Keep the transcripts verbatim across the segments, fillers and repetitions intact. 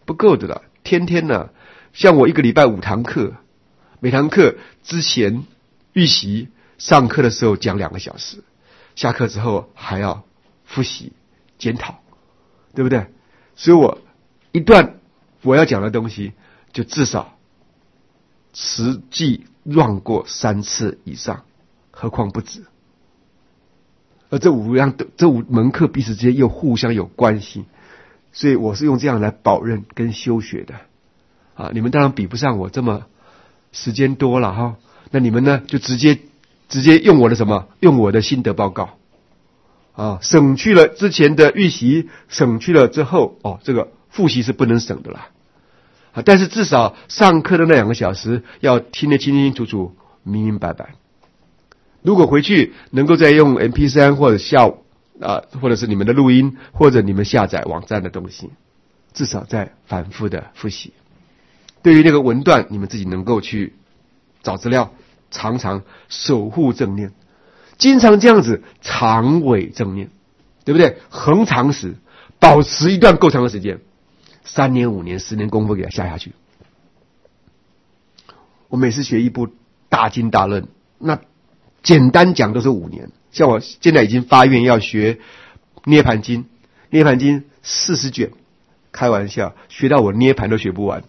不够的了，天天呢、啊，像我一个礼拜五堂课，每堂课之前预习上课的时候讲两个小时，下课之后还要复习检讨，对不对？所以我一段我要讲的东西就至少实际乱过三次以上，何况不止。而这五样这五门课彼此之间又互相有关系，所以我是用这样来保任跟修学的啊。你们当然比不上我这么时间多了哈，那你们呢就直接直接用我的什么用我的心得报告啊，省去了之前的预习，省去了之后哦，这个复习是不能省的啦啊，但是至少上课的那两个小时要听得清清楚楚明明白白。如果回去能够再用 M P 三 或者下啊，或者是你们的录音，或者你们下载网站的东西，至少再反复的复习。对于那个文段，你们自己能够去找资料，常常守护正念，经常这样子长尾正念，对不对？恒长时，保持一段够长的时间，三年、五年、十年功夫给它下下去。我每次学一部大经大论，那简单讲都是五年，像我现在已经发愿要学涅盘经，涅盘经四十卷，开玩笑，学到我涅盘都学不完，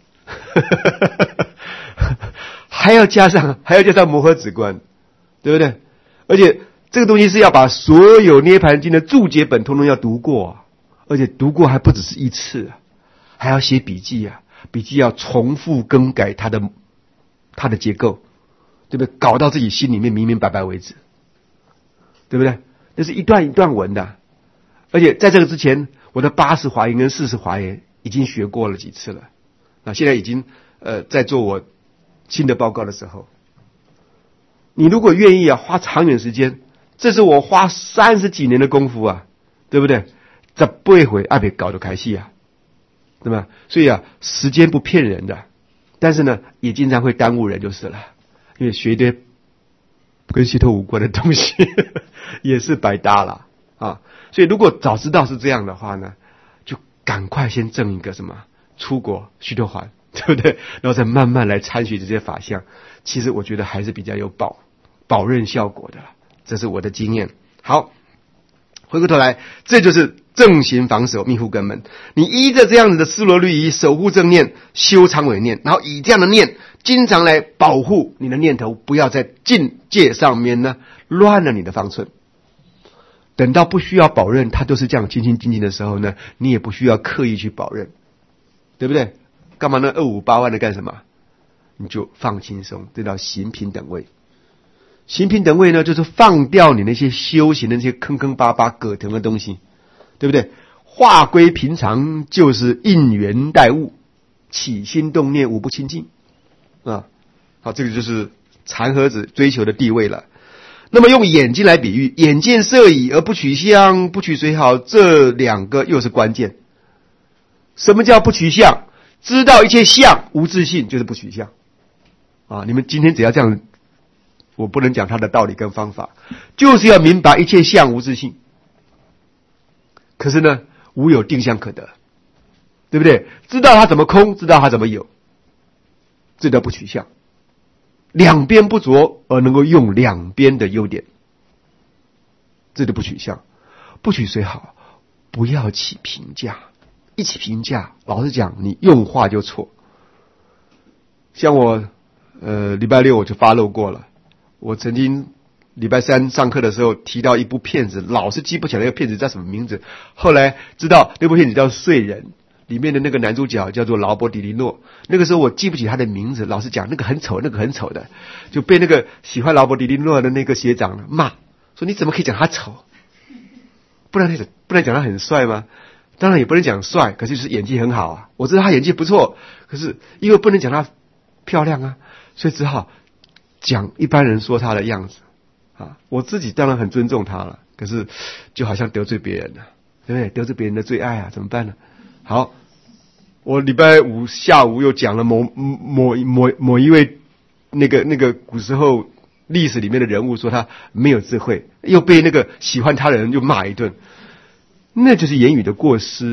还要加上还要加上摩诃止观，对不对？而且这个东西是要把所有涅盘经的注解本通通要读过啊，而且读过还不只是一次啊，还要写笔记啊，笔记要重复更改它的它的结构。对不对？搞到自己心里面明明白白为止，对不对？那是一段一段文的，而且在这个之前，我的八十华严跟四十华严已经学过了几次了。那现在已经呃在做我新的报告的时候，你如果愿意啊，花长远时间，这是我花三十几年的功夫啊，对不对？这不会爱别搞得开戏啊，对吧？所以啊，时间不骗人的，但是呢，也经常会耽误人就是了。因为学一堆跟系统无关的东西也是白搭了啊！所以如果早知道是这样的话呢，就赶快先挣一个什么出国须陀洹，对不对？然后再慢慢来参学这些法相，其实我觉得还是比较有保保任效果的，这是我的经验。好，回过头来，这就是正行防守密护根本。你依着这样子的思罗律仪守护正念，修长尾念，然后以这样的念经常来保护你的念头，不要在境界上面呢乱了你的方寸。等到不需要保任，它都是这样清清静静的时候呢，你也不需要刻意去保任，对不对？干嘛呢？二五八万的干什么？你就放轻松，这叫行平等位。行平等位呢，就是放掉你那些修行的那些坑坑巴巴、葛藤的东西，对不对？化归平常，就是应缘待物，起心动念无不清净啊。好，这个就是禅和子追求的地位了。那么用眼睛来比喻，眼见色已而不取相，不取随好，这两个又是关键。什么叫不取相？知道一切相无自性，就是不取相啊。你们今天只要这样，我不能讲他的道理跟方法，就是要明白一切相无自性。可是呢，无有定相可得，对不对？知道它怎么空，知道它怎么有，这叫不取相。两边不着而能够用两边的优点，这就不取相。不取虽好，不要起评价。一起评价，老实讲，你用话就错。像我，呃，礼拜六我就发漏过了。我曾经礼拜三上课的时候提到一部片子，老是记不起来那个片子叫什么名字。后来知道那部片子叫《睡人》，里面的那个男主角叫做劳勃迪尼诺。那个时候我记不起他的名字，老实讲，那个很丑，那个很丑的，就被那个喜欢劳勃迪尼诺的那个学长骂，说你怎么可以讲他丑？不然不能讲他很帅吗？当然也不能讲帅，可是就是演技很好啊。我知道他演技不错，可是因为不能讲他漂亮啊，所以只好讲一般人说他的样子啊。我自己当然很尊重他了，可是就好像得罪别人了，对不对？得罪别人的最爱啊，怎么办呢？好，我礼拜五下午又讲了某某某某一位那个那个古时候历史里面的人物，说他没有智慧，又被那个喜欢他的人又骂一顿。那就是言语的过失啊，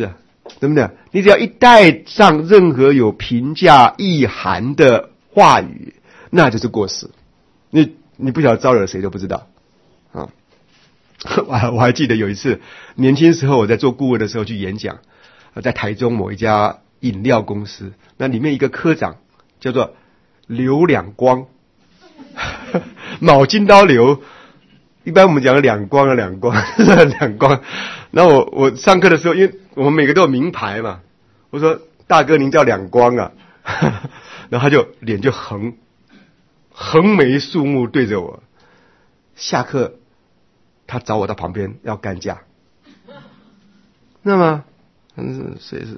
对不对？你只要一带上任何有评价意涵的话语，那就是过失。你你不晓得招惹谁都不知道啊！我还我还记得有一次年轻时候我在做顾问的时候去演讲，在台中某一家饮料公司，那里面一个科长叫做刘两光，脑筋刀刘。一般我们讲的两光啊，两光，两光。然后我我上课的时候，因为我们每个都有名牌嘛，我说大哥您叫两光啊，然后他就脸就横，横眉竖目对着我。下课，他找我到旁边要干架。那么，嗯，谁是？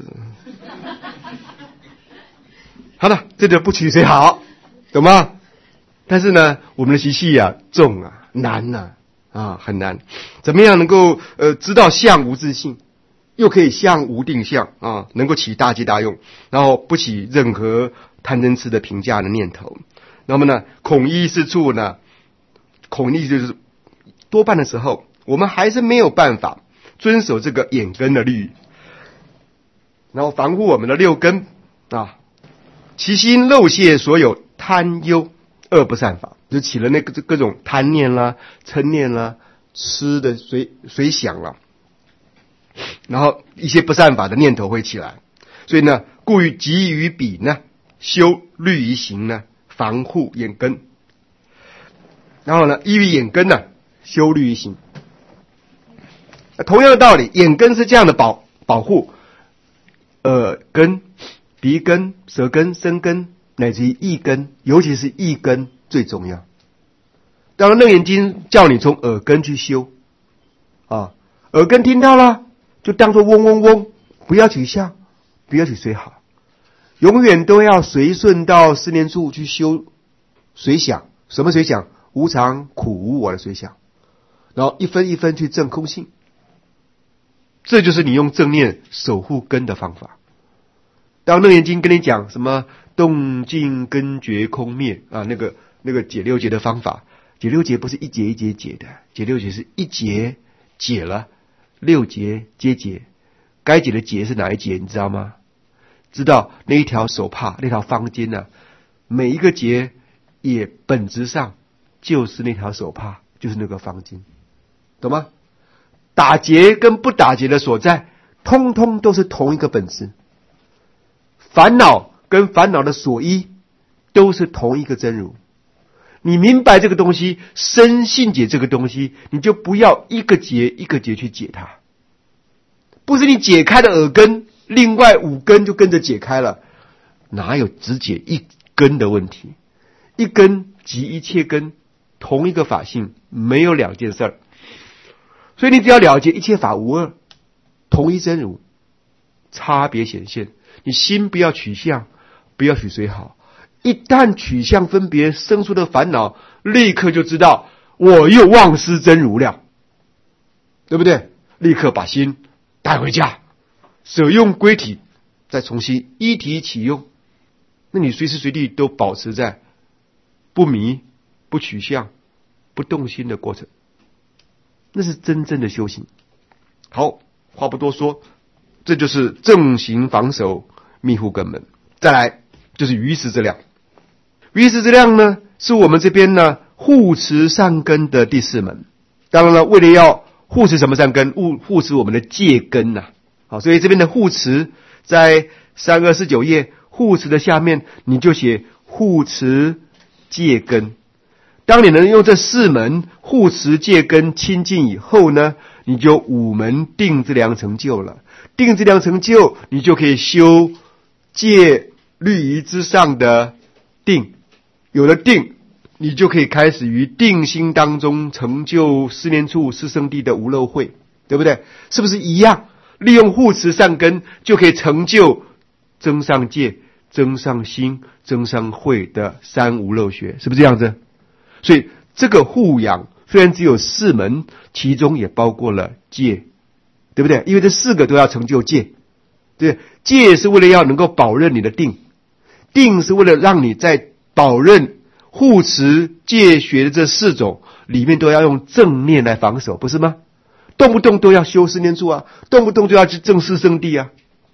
好了，这就不取谁好，懂吗？但是呢，我们的习气啊重啊难啊。啊，很难。怎么样能够呃知道相无自性，又可以相无定向啊，能够起大吉大用，然后不起任何贪嗔痴的评价的念头。那么呢，孔一是处呢，孔一就是多半的时候，我们还是没有办法遵守这个眼根的律，然后防护我们的六根啊，其心漏泄所有贪忧恶不善法。就起了那个各种贪念啦、嗔念啦、吃的随随想啦，然后一些不善法的念头会起来，所以呢，故于急于彼呢，修律仪行呢，防护眼根，然后呢，依于眼根呢，修律仪行。同样的道理，眼根是这样的保保护，耳根、鼻根、舌根、身根，乃至于意根，尤其是意根。最重要。当然，楞严经叫你从耳根去修啊，耳根听到了，就当作嗡嗡嗡，不要取相，不要取随好，永远都要随顺到思念处去修随想。什么随想？无常、苦、无我的随想，然后一分一分去证空性。这就是你用正念守护根的方法。当楞严经跟你讲什么动静根觉空灭啊，那个。那个解六节的方法，解六节不是一节一节解的，解六节是一节解了，六节皆解。该解的节是哪一节？你知道吗？知道那一条手帕，那条方巾呢、啊？每一个节也本质上就是那条手帕，就是那个方巾，懂吗？打结跟不打结的所在，通通都是同一个本质。烦恼跟烦恼的所依，都是同一个真如。你明白这个东西，深信解这个东西，你就不要一个结一个结去解它。不是你解开了耳根，另外五根就跟着解开了，哪有只解一根的问题？一根即一切根，同一个法性，没有两件事儿。所以你只要了解一切法无二，同一真如，差别显现。你心不要取相，不要取随好。一旦取相分别生出的烦恼，立刻就知道我又忘失真如了，对不对？立刻把心带回家，舍用归体，再重新依体起用。那你随时随地都保持在不迷、不取相、不动心的过程，那是真正的修行。好，话不多说，这就是正行防守密护根门。再来就是于时之量。于时之量呢，是我们这边呢护持善根的第四门。当然了，为了要护持什么善根？护护持我们的戒根呐、啊。好，所以这边的护持在三二四九页护持的下面，你就写护持戒根。当你能用这四门护持戒根清净以后呢，你就五门定之量成就了。定之量成就，你就可以修戒律仪之上的定。有了定，你就可以开始于定心当中成就四念处四圣谛的无漏慧，对不对？是不是一样？利用护持善根，就可以成就增上戒、增上心、增上慧的三无漏学，是不是这样子？所以这个护养虽然只有四门，其中也包括了戒，对不对？因为这四个都要成就戒，对，戒是为了要能够保任你的定，定是为了让你在保任护持戒学的这四种里面都要用正念来防守，不是吗？动不动都要修四念处啊，动不动就要去证四圣谛啊，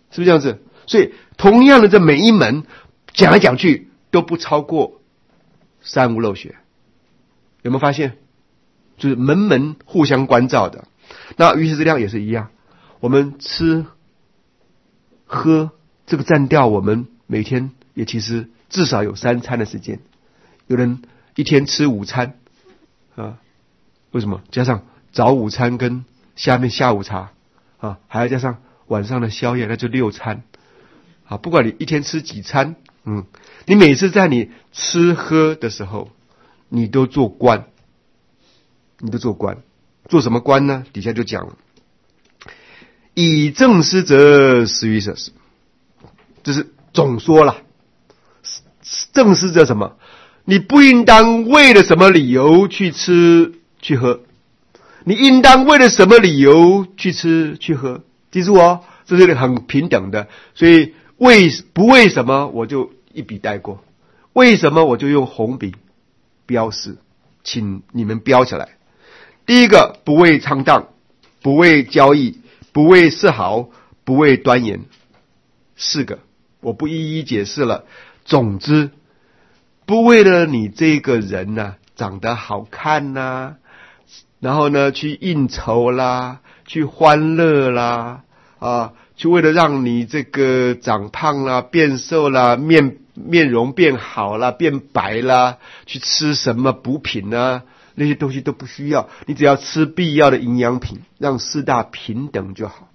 是不是这样子？所以同样的这每一门讲来讲去都不超过三无漏学，有没有发现？就是门门互相关照的。那于是这量也是一样，我们吃喝这个占掉我们每天也其实至少有三餐的时间，有人一天吃午餐啊，为什么？加上早午餐跟下面下午茶啊，还要加上晚上的宵夜，那就六餐啊。不管你一天吃几餐，嗯，你每次在你吃喝的时候，你都做官，你都做官，做什么官呢？底下就讲了，以正施者，施于舍施，这是总说了。正施者什么？你不应当为了什么理由去吃去喝，你应当为了什么理由去吃去喝？记住哦，这是很平等的。所以为不为什么我就一笔带过，为什么我就用红笔标示，请你们标起来。第一个，不为昌荡，不为交易，不为示好，不为端严，四个我不一一解释了。总之，不为了你这个人呢、啊、长得好看呐、啊，然后呢去应酬啦，去欢乐啦，啊，去为了让你这个长胖啦、变瘦啦、面面容变好啦、变白啦，去吃什么补品啊，那些东西都不需要，你只要吃必要的营养品，让四大平等就好。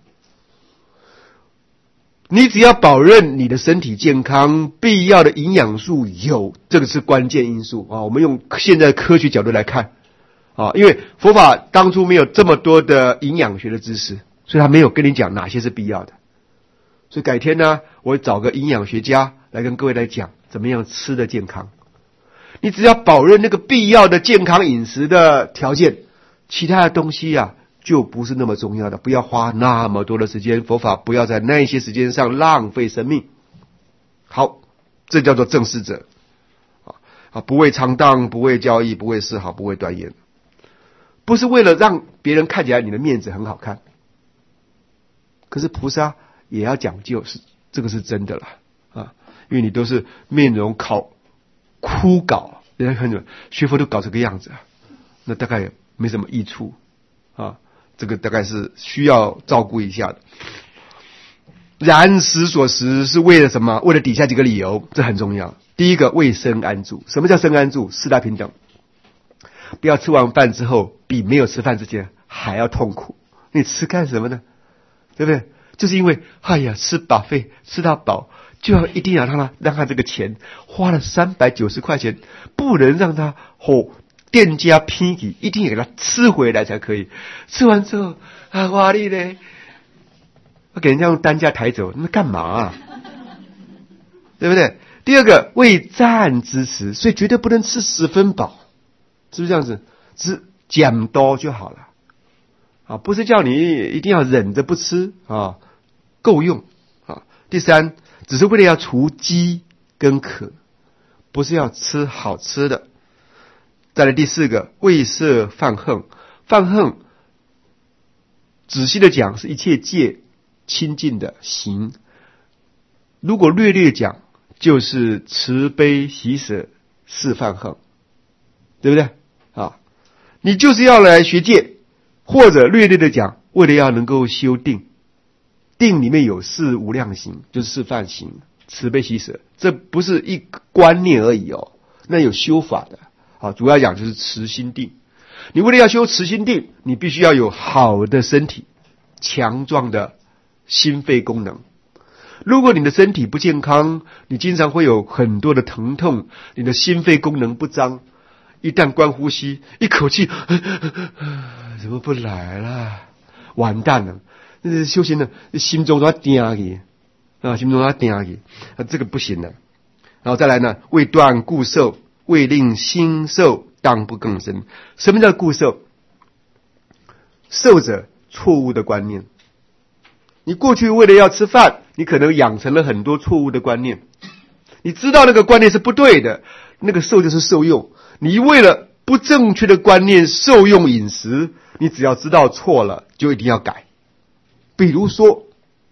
你只要保证你的身体健康，必要的营养素有，这个是关键因素啊。我们用现在的科学角度来看啊，因为佛法当初没有这么多的营养学的知识，所以他没有跟你讲哪些是必要的。所以改天呢，我找个营养学家来跟各位来讲怎么样吃的健康。你只要保证那个必要的健康饮食的条件，其他的东西啊就不是那么重要的，不要花那么多的时间，佛法不要在那些时间上浪费生命。好，这叫做正施者啊，不为昌荡，不为交易，不为示好，不为端严，不是为了让别人看起来你的面子很好看。可是菩萨也要讲究，是这个是真的啦啊，因为你都是面容考枯槁，人家看着学佛都搞这个样子啊，那大概也没什么益处啊。这个大概是需要照顾一下的。然时所食是为了什么？为了底下几个理由，这很重要。第一个，为身安住。什么叫身安住？四大平等。不要吃完饭之后比没有吃饭之前还要痛苦。你吃干什么呢？对不对？就是因为哎呀，吃饱费吃到饱，就要一定要让他让他这个钱花了三百九十块钱，不能让他吼。店家偏激，一定要给他吃回来才可以。吃完之后啊，哇哩嘞，我给人家用单价抬走，那干嘛啊？对不对？第二个，为暂之食，所以绝对不能吃十分饱，是不是这样子？只减多就好了啊，不是叫你一定要忍着不吃啊，够用啊。第三，只是为了要除饥跟渴，不是要吃好吃的。再来第四个，为摄犯横。犯横仔细的讲是一切戒清净的行，如果略略讲就是慈悲喜舍是犯横，对不对啊？你就是要来学戒，或者略略的讲为了要能够修定，定里面有四无量行，就是示范行，慈悲喜舍，这不是一个观念而已哦，那有修法的。好，主要讲就是持心定。你为了要修持心定，你必须要有好的身体，强壮的心肺功能。如果你的身体不健康，你经常会有很多的疼痛，你的心肺功能不彰，一旦关呼吸，一口气怎么不来了？完蛋了！那修行的心中都要定去啊，心中都要定去，啊，这个不行了。然后再来呢，为断固受。为令心受，当不更深。什么叫固受？受者错误的观念。你过去为了要吃饭，你可能养成了很多错误的观念。你知道那个观念是不对的，那个受就是受用。你为了不正确的观念受用饮食，你只要知道错了，就一定要改。比如说，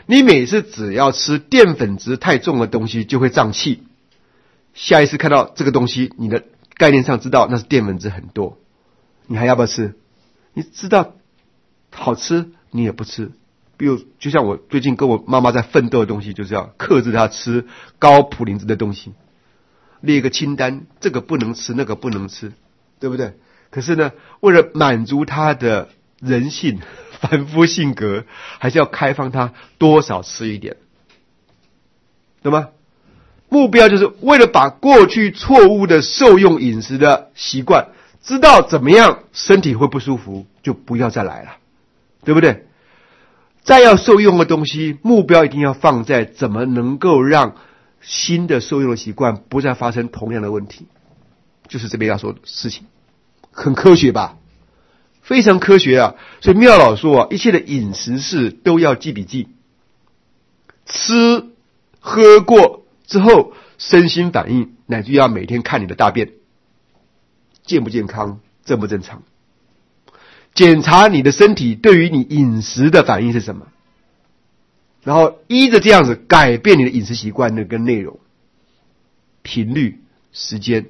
你每次只要吃淀粉质太重的东西就会胀气，下一次看到这个东西，你的概念上知道那是淀粉质很多，你还要不要吃？你知道好吃你也不吃。比如就像我最近跟我妈妈在奋斗的东西，就是要克制她吃高普林质的东西，列一个清单，这个不能吃，那个不能吃，对不对？可是呢，为了满足她的人性凡夫性格，还是要开放她多少吃一点，懂吗？目标就是为了把过去错误的受用饮食的习惯，知道怎么样身体会不舒服，就不要再来了，对不对？再要受用的东西，目标一定要放在怎么能够让新的受用的习惯不再发生同样的问题，就是这边要说的事情。很科学吧？非常科学啊！所以妙老说啊，一切的饮食事都要记笔记，吃喝过之后身心反应，乃至要每天看你的大便健不健康，正不正常，检查你的身体对于你饮食的反应是什么，然后依着这样子改变你的饮食习惯的跟内容、频率、时间、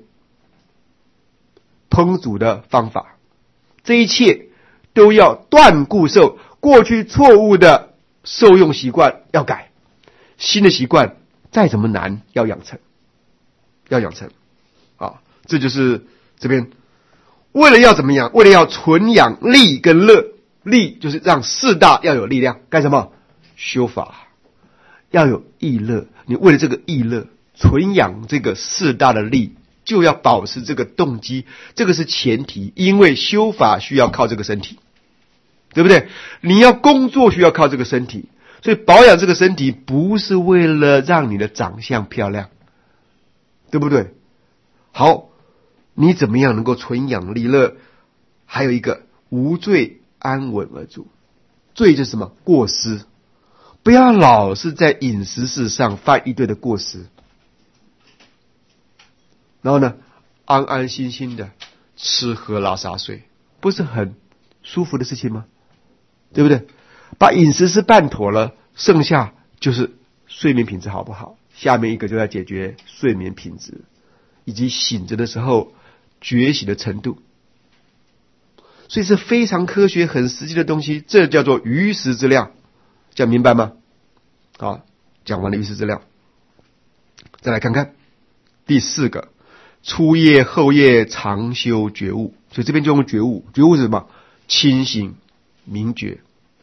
烹煮的方法，这一切都要断固受过去错误的受用习惯要改，新的习惯再怎么难要养成，要养成啊！这就是这边为了要怎么样？为了要存养力跟乐，力就是让四大要有力量，干什么？修法要有意乐，你为了这个意乐，存养这个四大的力，就要保持这个动机，这个是前提，因为修法需要靠这个身体，对不对？你要工作需要靠这个身体，所以保养这个身体不是为了让你的长相漂亮，对不对？好，你怎么样能够存养利乐？还有一个无罪安稳而住。罪就是什么？过失，不要老是在饮食事上犯一堆的过失，然后呢，安安心心的吃喝拉撒睡，不是很舒服的事情吗？对不对？把饮食是办妥了，剩下就是睡眠品质好不好。下面一个就要解决睡眠品质，以及醒着的时候觉醒的程度。所以是非常科学很实际的东西，这叫做余食之量，讲明白吗？好，讲完了余食之量，再来看看第四个，初夜后夜常修觉悟。所以这边就用觉悟，觉悟是什么？清醒明觉，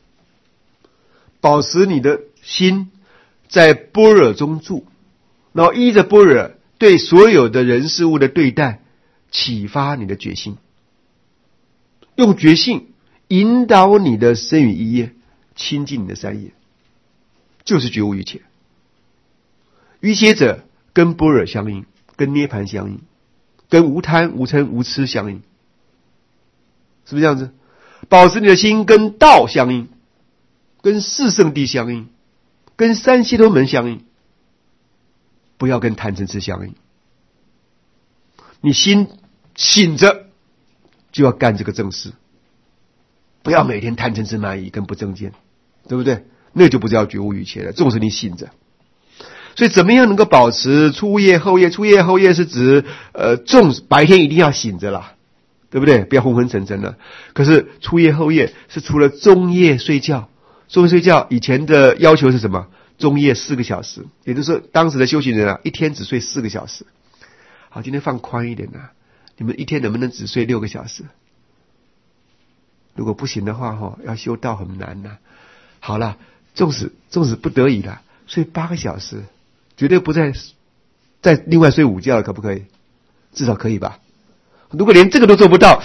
保持你的心在般若中住，然后依着般若对所有的人事物的对待，启发你的决心，用觉性引导你的身语意业，亲近你的三业，就是觉悟于切。于切者跟般若相应，跟涅盘相应，跟无贪无嗔无痴相应，是不是这样子？保持你的心跟道相应，跟四圣谛相应，跟三悉陀门相应，不要跟贪嗔痴相应。你心醒着就要干这个正事，不要每天贪嗔痴慢疑跟不正见，对不对？那就不叫觉悟于切了，这种是你醒着。所以怎么样能够保持初夜后夜？初夜后夜是指呃，纵白天一定要醒着啦，对不对？不要昏昏沉沉的。可是初夜后夜是除了中夜睡觉，中夜睡觉以前的要求是什么？中夜四个小时，也就是说当时的修行人啊，一天只睡四个小时。好，今天放宽一点啊，你们一天能不能只睡六个小时？如果不行的话哈，要修道很难呐、啊。好了，纵使纵使不得已了，睡八个小时，绝对不再再另外睡午觉了，可不可以？至少可以吧？如果连这个都做不到，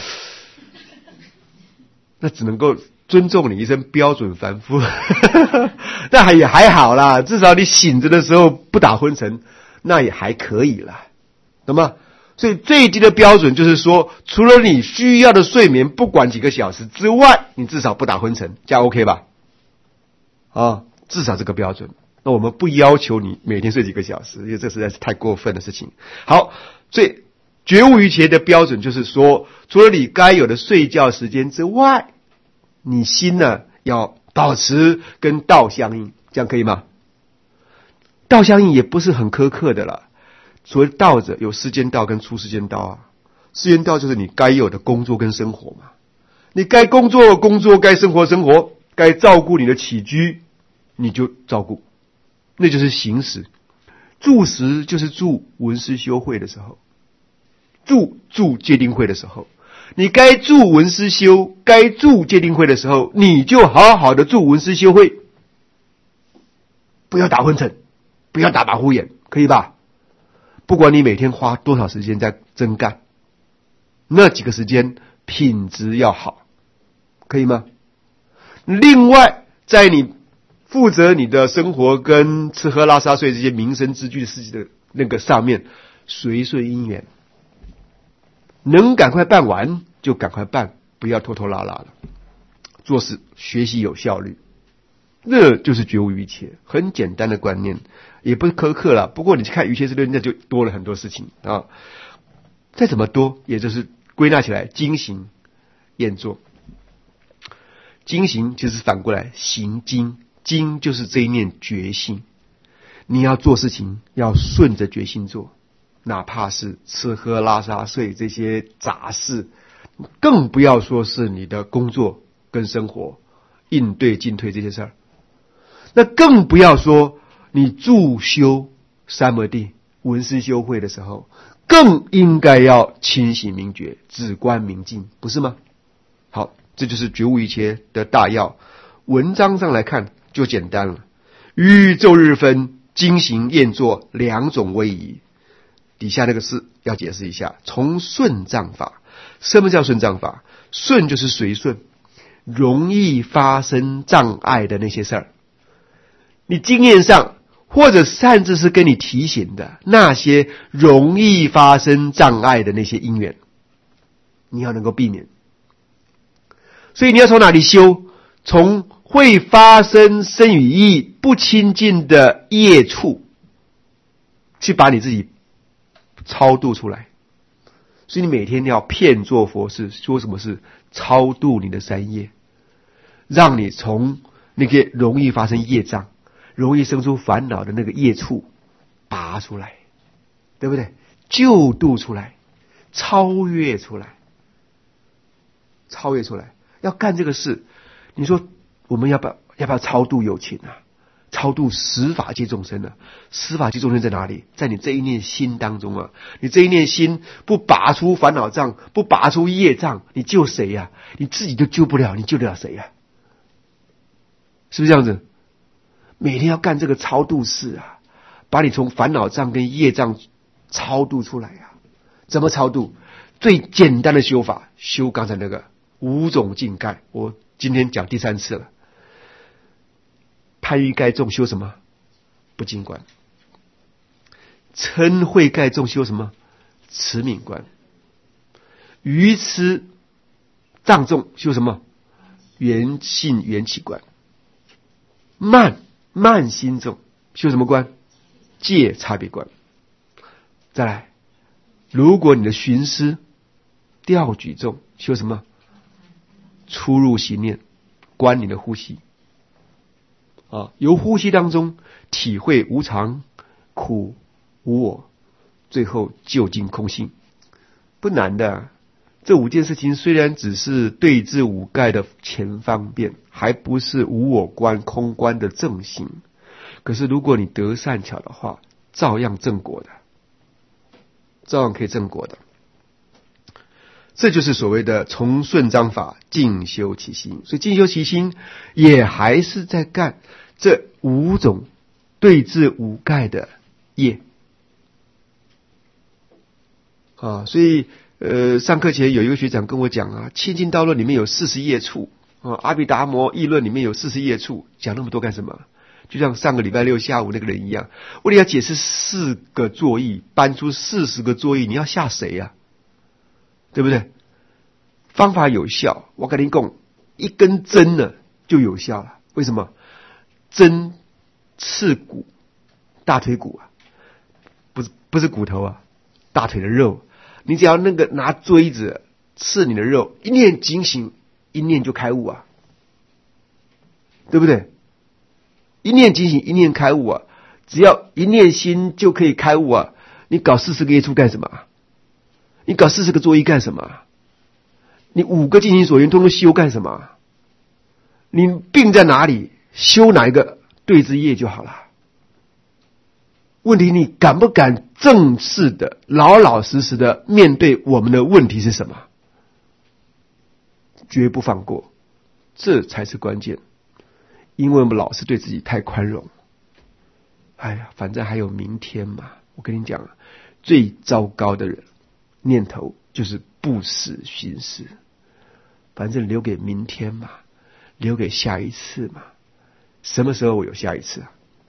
那只能够尊重你一声标准凡夫。那也还好啦，至少你醒着的时候不打昏沉，那也还可以啦，懂吗？所以最低的标准就是说，除了你需要的睡眠不管几个小时之外，你至少不打昏沉，这样 OK 吧？啊，至少这个标准。那我们不要求你每天睡几个小时，因为这实在是太过分的事情。好，所以觉悟于切的标准就是说，除了你该有的睡觉时间之外，你心呢要保持跟道相应， 这样可以吗？道相应也不是很苛刻的了。所谓道者，有世间道跟出世间道啊。世间道就是你该有的工作跟生活嘛，你该工作工作，该生活生活，该照顾你的起居，你就照顾，那就是行时。住时就是住闻思修会的时候，住住戒定慧的时候，你该住闻思修，该住戒定慧的时候，你就好好的住闻思修会，不要打昏沉，不要打马虎眼，可以吧？不管你每天花多少时间在真干，那几个时间品质要好，可以吗？另外，在你负责你的生活跟吃喝拉撒睡这些民生之具的事情的那个上面，随顺因缘，能赶快办完就赶快办，不要拖拖拉拉了。做事学习有效率，那就是觉悟于一切，很简单的观念，也不是苛刻了。不过你去看《瑜伽师论》，那就多了很多事情啊。再怎么多，也就是归纳起来，精行验作。精行就是反过来行精，精就是这一念觉性。你要做事情，要顺着觉性做，哪怕是吃喝拉撒睡这些杂事，更不要说是你的工作跟生活应对进退这些事儿。那更不要说你住修三摩地闻思修会的时候，更应该要清醒明觉，止观明净，不是吗？好，这就是觉悟一切的大要。文章上来看就简单了，于昼日分精行验作两种位移。底下那个事要解释一下，从顺障法。什么叫顺障法？顺就是随顺容易发生障碍的那些事儿，你经验上或者甚至是跟你提醒的那些容易发生障碍的那些因缘，你要能够避免。所以你要从哪里修？从会发生身语意不清净的业处去把你自己超度出来。所以你每天要遍做佛事，说什么事？超度你的三业，让你从那个容易发生业障、容易生出烦恼的那个业处拔出来，对不对？救度出来，超越出来，超越出来。要干这个事，你说我们要不要要不要超度有情啊？超度十法界众生啊？十法界众生在哪里？在你这一念心当中啊！你这一念心不拔出烦恼障，不拔出业障，你救谁呀、啊？你自己都救不了，你救得了谁呀、啊？是不是这样子？每天要干这个超度事啊，把你从烦恼障跟业障超度出来啊！怎么超度？最简单的修法，修刚才那个五种净盖，我今天讲第三次了。贪欲盖重修什么？不净观。嗔恚盖重修什么？慈悯观。愚痴障重修什么？缘性缘起观。慢慢心重修什么观？戒差别观。再来，如果你的寻思调举重修什么？出入息念，观你的呼吸啊，由呼吸当中体会无常、苦、无我，最后究竟空性，不难的。这五件事情虽然只是对治五盖的前方便，还不是无我观、空观的正行，可是如果你得善巧的话，照样正果的，照样可以正果的。这就是所谓的从顺章法静修其心。所以静修其心也还是在干这五种对治五盖的业啊。所以呃，上课前有一个学长跟我讲啊，清净道论里面有四十业处啊，阿毗达摩议论里面有四十业处，讲那么多干什么？就像上个礼拜六下午那个人一样，为了要解释四个作意，搬出四十个作意，你要吓谁呀、啊？对不对？方法有效，我跟你讲，一根针呢就有效了。为什么？针刺骨，大腿骨啊，不是不是骨头啊，大腿的肉。你只要那个拿锥子刺你的肉，一念警醒，一念就开悟啊，对不对？ 一念惊醒，一念开悟啊！只要一念心就可以开悟啊！你搞四十个业处干什么？你搞四十个作意干什么？你五个尽心所愿通通修干什么？你病在哪里？修哪一个对治业就好了。问题你敢不敢正式的、老老实实的面对我们的问题是什么？绝不放过，这才是关键。因为我们老是对自己太宽容。哎呀，反正还有明天嘛。我跟你讲啊，最糟糕的人念头就是不死心事。反正留给明天嘛，留给下一次嘛。什么时候我有下一次啊？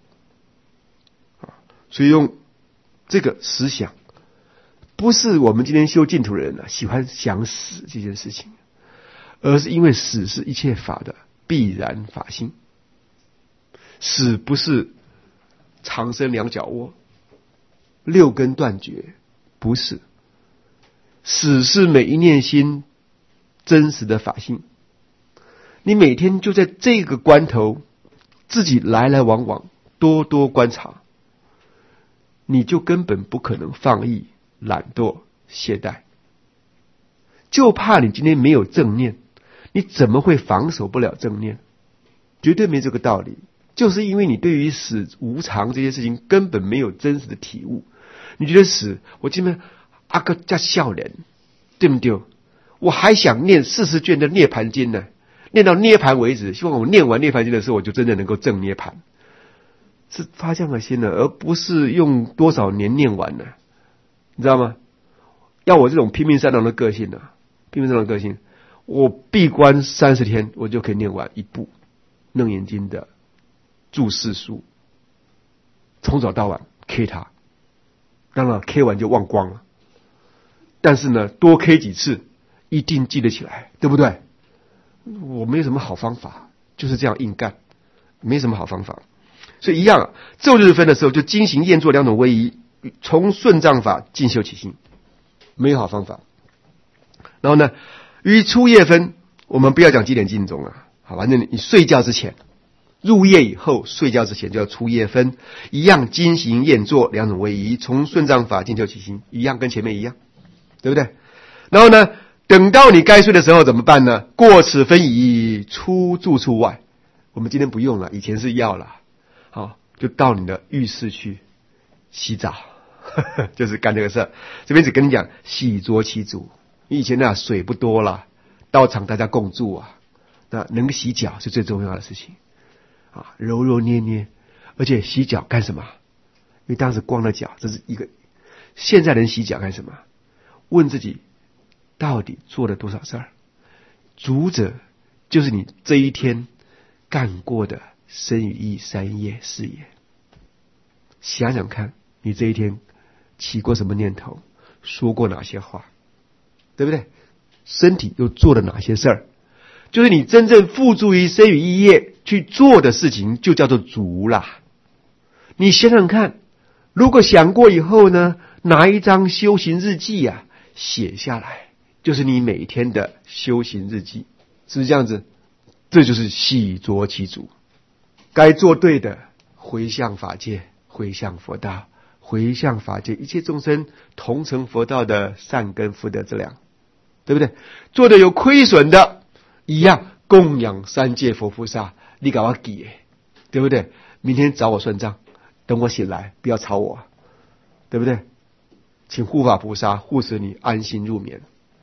所以用这个思想，不是我们今天修净土的人啊喜欢想死这件事情，而是因为死是一切法的必然法性。死不是长生两脚窝、六根断绝，不是。死是每一念心真实的法性。你每天就在这个关头自己来来往往，多多观察，你就根本不可能放逸、懒惰、懈怠。就怕你今天没有正念，你怎么会防守不了正念？绝对没这个道理。就是因为你对于死无常这些事情根本没有真实的体悟。你觉得死，我今天阿哥叫笑人，对不对？我还想念四十卷的涅盘经呢，念到涅盘为止，希望我念完涅盘经的时候，我就真的能够证涅盘。是发这样的心呢，而不是用多少年念完呢？你知道吗？要我这种拼命三郎的个性呢、啊，拼命三郎的个性，我闭关三十天，我就可以念完一部楞严经的注释书，从早到晚 K 它，当然 K 完就忘光了。但是呢，多 K 几次，一定记得起来，对不对？我没有什么好方法，就是这样硬干，没什么好方法。所以一样，昼日分的时候，就精行验作两种威仪，从顺障法进修起心，没有好方法。然后呢，于初夜分，我们不要讲几点尽钟啊，好，反正你睡觉之前。入夜以后，睡觉之前就要初夜分，一样精行验作两种威仪，从顺障法进修起心，一样跟前面一样，对不对？然后呢，等到你该睡的时候怎么办呢？过此分仪，出住处外。我们今天不用了，以前是要了，好，就到你的浴室去洗澡，呵呵，就是干这个事儿。这边只跟你讲洗濯其足，以前那水不多了，道场大家共住啊，那能洗脚是最重要的事情。啊，揉揉捏捏，而且洗脚干什么？因为当时光了脚，这是一个。现在人洗脚干什么？问自己，到底做了多少事儿？足者就是你这一天干过的身语意三业事业。想想看，你这一天起过什么念头，说过哪些话，对不对？身体又做了哪些事儿？就是你真正付诸于身语意业去做的事情，就叫做足啦。你想想看，如果想过以后呢，拿一张修行日记啊写下来，就是你每天的修行日记，是不是这样子？这就是洗濯其足。该做对的，回向法界，回向佛道，回向法界一切众生同成佛道的善根福德之粮，对不对？做的有亏损的，一样供养三界佛菩萨，你给我记耶，对不对？明天找我算账，等我醒来不要吵我，对不对？请护法菩萨护持你安心入眠，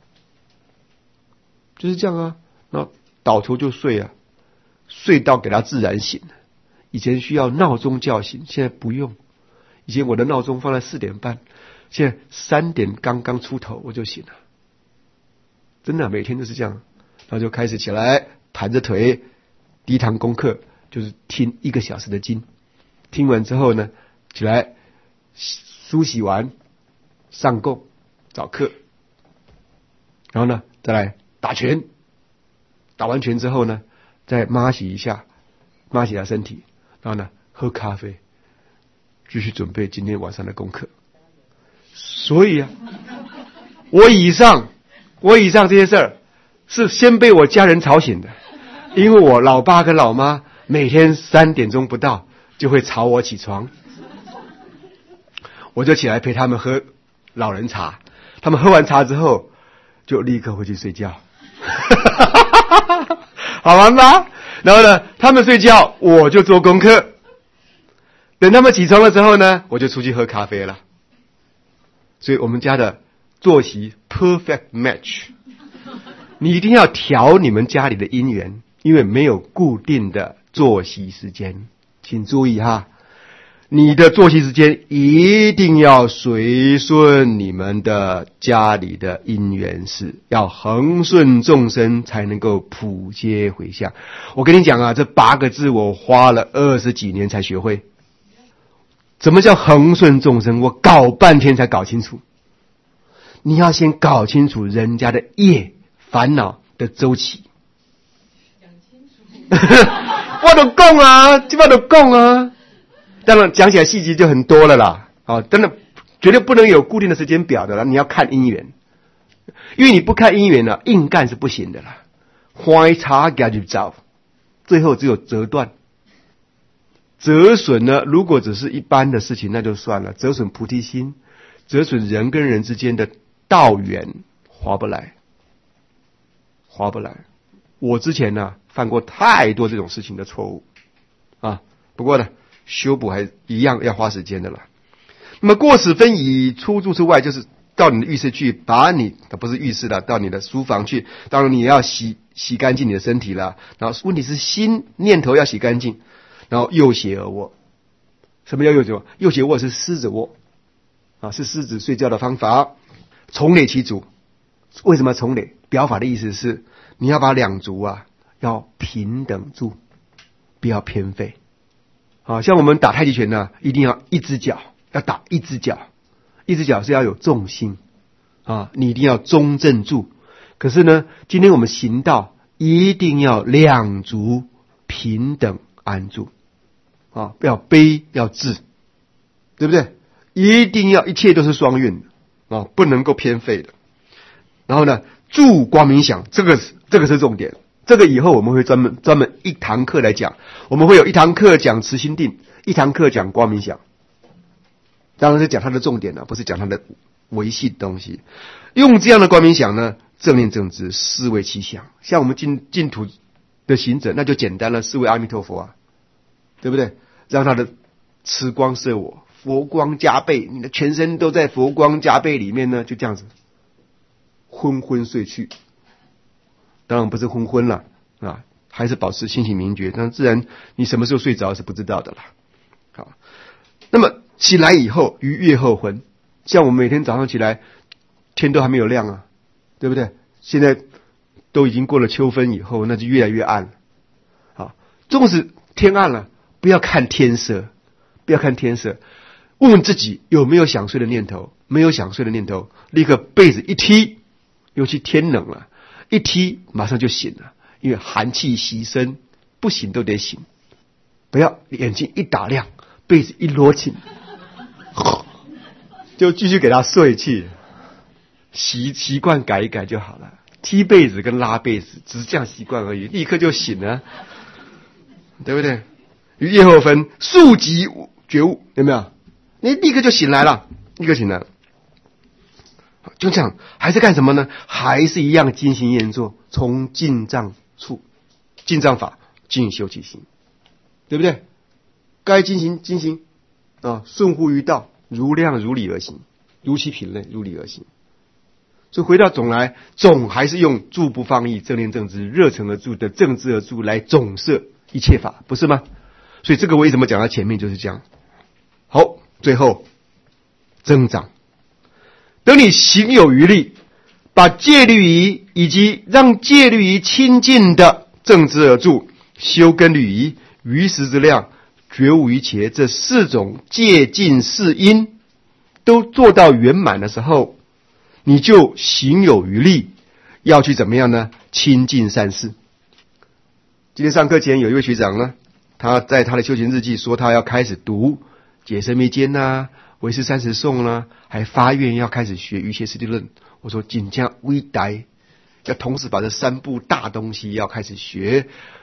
就是这样啊。那倒头就睡啊，睡到给他自然醒。以前需要闹钟叫醒，现在不用。以前我的闹钟放在四点半，现在三点刚刚出头我就醒了，真的、啊、每天都是这样。然后就开始起来，盘着腿，第一堂功课就是听一个小时的经。听完之后呢，起来梳洗完，上供早课，然后呢再来打拳，打完拳之后呢，再抹洗一下，抹洗下身体，然后呢喝咖啡，继续准备今天晚上的功课。所以啊，我以上我以上这些事儿是先被我家人吵醒的，因为我老爸跟老妈每天三点钟不到就会吵我起床，我就起来陪他们喝老人茶，他们喝完茶之后就立刻回去睡觉。好玩吧？然后呢，他们睡觉我就做功课，等他们起床的时候呢，我就出去喝咖啡了。所以我们家的作息 perfect match。你一定要调你们家里的姻缘，因为没有固定的作息时间，请注意哈，你的作息时间一定要随顺你们的家里的因缘事，要恒顺众生才能够普皆回向。我跟你讲啊，这八个字我花了二十几年才学会。怎么叫恒顺众生？我搞半天才搞清楚。你要先搞清楚人家的业烦恼的周期。我都讲啊，基本上都讲啊。当然讲起来细节就很多了啦。啊，真的绝对不能有固定的时间表的啦。你要看因缘，因为你不看因缘呢、啊，硬干是不行的啦。花茶给就走，最后只有折断。折损呢，如果只是一般的事情那就算了，折损菩提心，折损人跟人之间的道缘，划不来。划不来。我之前呢犯过太多这种事情的错误啊，不过呢修补还一样要花时间的了。那么过此分以出住之外，就是到你的浴室去，把你不是浴室了，到你的书房去，当然你要洗洗干净你的身体了，然后问题是心念头要洗干净，然后右斜而卧。什么叫右斜卧？右斜卧是狮子卧啊，是狮子睡觉的方法。从累其足，为什么从累？表法的意思是你要把两足啊要平等住，不要偏废。啊，像我们打太极拳呢，一定要一只脚要打一只脚，一只脚是要有重心啊，你一定要中正住。可是呢，今天我们行道一定要两足平等安住啊，不要卑要至，对不对？一定要一切都是双运的啊，不能够偏废的。然后呢，住光明想，这个是这个是重点。这个以后我们会专门专门一堂课来讲，我们会有一堂课讲慈心定，一堂课讲光明想。当然是讲它的重点了，不是讲它的维系的东西。用这样的光明想呢，正念正知，思维其想。像我们净净土的行者，那就简单了，思维阿弥陀佛啊，对不对？让他的慈光摄我，佛光加倍，你的全身都在佛光加倍里面呢，就这样子昏昏睡去。当然不是昏昏了啊，还是保持清醒明觉，但自然你什么时候睡着是不知道的啦。好，那么起来以后于月后昏，像我们每天早上起来天都还没有亮啊，对不对？现在都已经过了秋分以后，那就越来越暗了。好，纵使天暗了，不要看天色，不要看天色，问问自己有没有想睡的念头，没有想睡的念头，立刻被子一踢，尤其天冷了，一踢马上就醒了，因为寒气袭身，不醒都得醒。不要眼睛一打亮，被子一罗紧，就继续给他睡去。习习惯改一改就好了，踢被子跟拉被子只是这样习惯而已，立刻就醒了，对不对？于夜后分速即觉悟，有没有？你立刻就醒来了，立刻醒来了。就这样，还是干什么呢？还是一样精行验作，从进藏处，进藏法进修其心，对不对？该精行精行啊，顺乎于道，如量如理而行，如其品类，如理而行。所以回到总来，总还是用住不放逸、正念正知、热诚而住的正知而住来总摄一切法，不是吗？所以这个为什么讲到前面就是这样。好，最后增长。等你行有余力，把戒律仪以及让戒律仪亲近的正知而住、修根律仪、于时之量、觉悟于切这四种戒禁四因都做到圆满的时候，你就行有余力，要去怎么样呢？亲近善事。今天上课前有一位学长呢，他在他的修行日记说他要开始读解深密经啊、唯识三十颂啦，还发愿要开始学瑜伽师地论。我说紧将微呆，要同时把这三部大东西要开始学，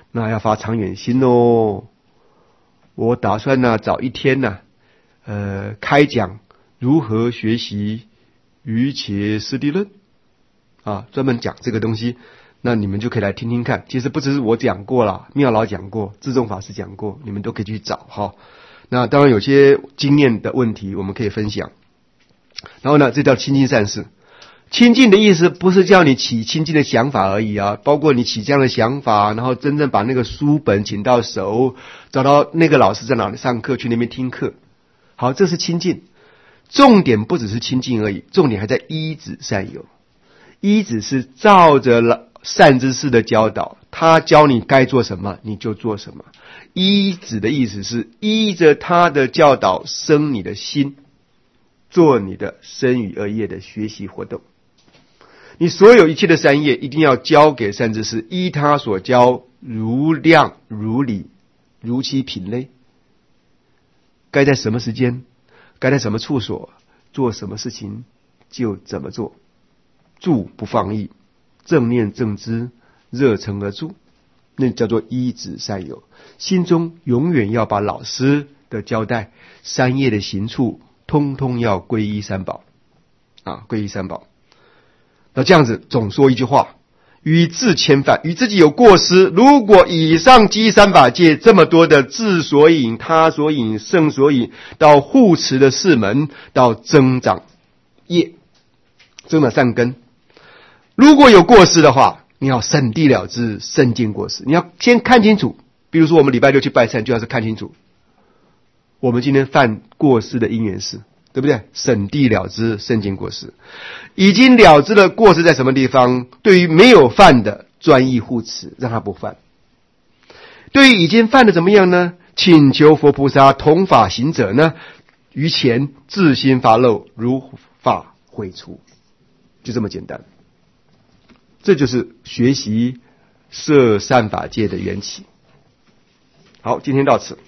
那要发长远心哦。我打算呢找一天呢，呃，开讲如何学习瑜伽师地论啊，专门讲这个东西。那你们就可以来听听看。其实不只是我讲过啦，妙老讲过，智仲法师讲过，你们都可以去找哈。那当然有些经验的问题我们可以分享。然后呢，这叫亲近善事。亲近的意思不是叫你起亲近的想法而已啊，包括你起这样的想法，然后真正把那个书本请到手，找到那个老师在哪里上课，去那边听课。好，这是亲近。重点不只是亲近而已，重点还在依止善友。依止是照着善知识的教导，他教你该做什么你就做什么。依止的意思是依着他的教导生你的心，做你的身语二业的学习活动。你所有一切的善业一定要交给善知识，依他所教，如量如理如其品类，该在什么时间，该在什么处所做什么事情就怎么做。住不放逸，正念正知，热诚而住，那叫做依止善友。心中永远要把老师的交代、三业的行处，通通要皈依三宝啊，皈依三宝。那这样子总说一句话，与自牵绊，与自己有过失。如果以上积三法界这么多的自所引、他所引、圣所引，到护持的四门，到增长业、增长善根，如果有过失的话，你要审谛了之，慎尽过失。你要先看清楚，比如说我们礼拜六去拜忏，就要是看清楚我们今天犯过失的因缘是，对不对？审谛了之，慎尽过失。已经了知了过失在什么地方，对于没有犯的专一护持，让他不犯。对于已经犯的怎么样呢？请求佛菩萨同法行者呢，于前自心发露，如法毁除，就这么简单。这就是学习摄善法界的缘起。好，今天到此。